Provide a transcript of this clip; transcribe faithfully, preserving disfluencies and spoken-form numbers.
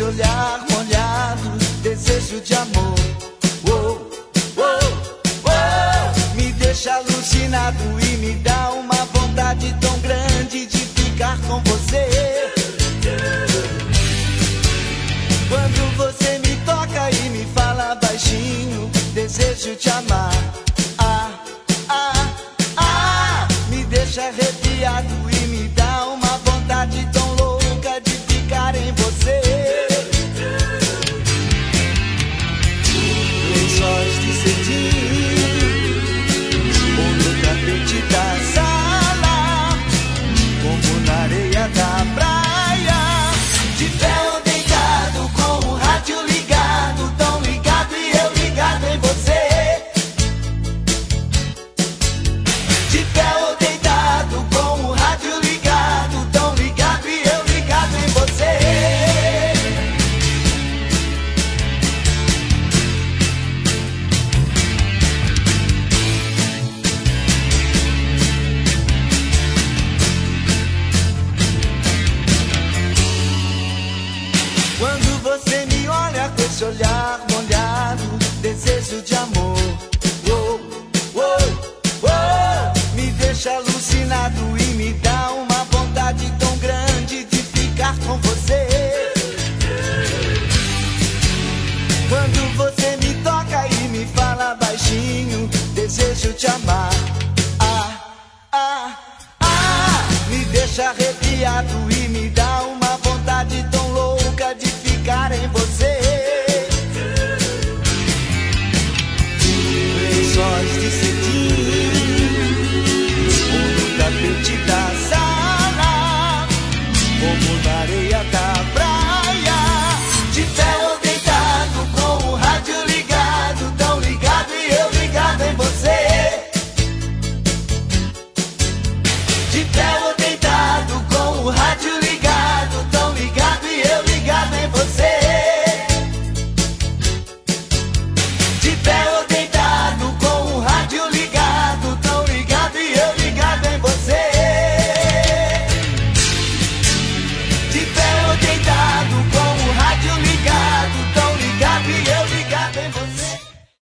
Esse olhar molhado, desejo de amor. Oh, oh, oh, me deixa alucinado e me dá uma vontade tão grande de ficar com você. Quando você me toca e me fala baixinho, desejo te amar. Ah, ah, ah, me deixa